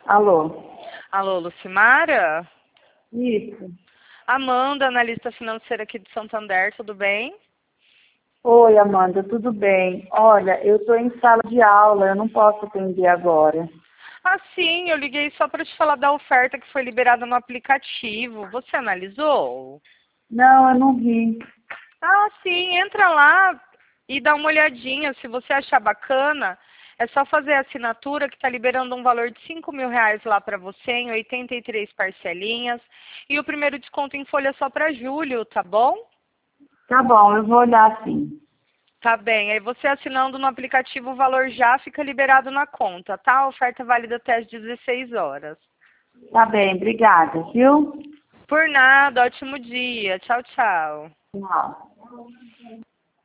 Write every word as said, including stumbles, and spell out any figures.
Alô? Alô, Lucimara? Isso. Amanda, analista financeira aqui de Santander, tudo bem? Oi, Amanda, tudo bem? Olha, eu estou em sala de aula, eu não posso atender agora. Ah, sim, eu liguei só para te falar da oferta que foi liberada no aplicativo. Você analisou? Não, eu não vi. Ah, sim, entra lá e dá uma olhadinha. Se você achar bacana, é só fazer a assinatura que está liberando um valor de cinco mil reais lá para você em oitenta e três parcelinhas. E o primeiro desconto em folha só para julho, tá bom? Tá bom, eu vou olhar sim. Tá bem, aí você assinando no aplicativo, o valor já fica liberado na conta, tá? A oferta válida até às dezesseis horas. Tá bem, obrigada, viu? Por nada, ótimo dia. Tchau, tchau. Tchau.